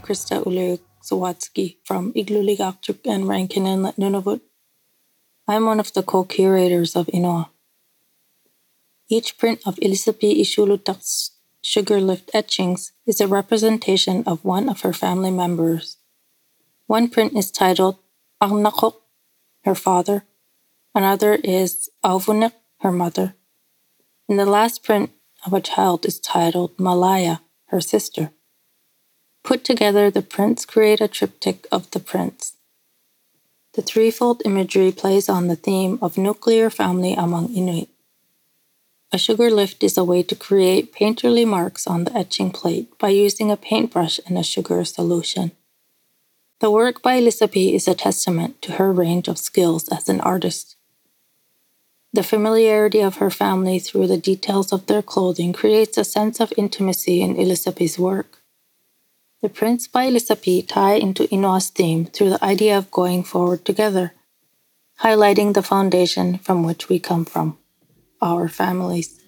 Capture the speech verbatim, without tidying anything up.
Krista Ulrich Sawatsky from Igluligaktuk and Rankinen Nunavut. I'm one of the co-curators of Inoa. Each print of Ilisapi Ishulutak's sugar lift etchings is a representation of one of her family members. One print is titled Agnakok, her father. Another is Auvunek, her mother. And the last print of a child is titled Malaya, her sister. Put together, the prints create a triptych of the prints. The threefold imagery plays on the theme of nuclear family among Inuit. A sugar lift is a way to create painterly marks on the etching plate by using a paintbrush and a sugar solution. The work by Ilisapi is a testament to her range of skills as an artist. The familiarity of her family through the details of their clothing creates a sense of intimacy in Ilisapi's work. The prints by Ilisapi tie into Inoa's theme through the idea of going forward together, highlighting the foundation from which we come from, our families.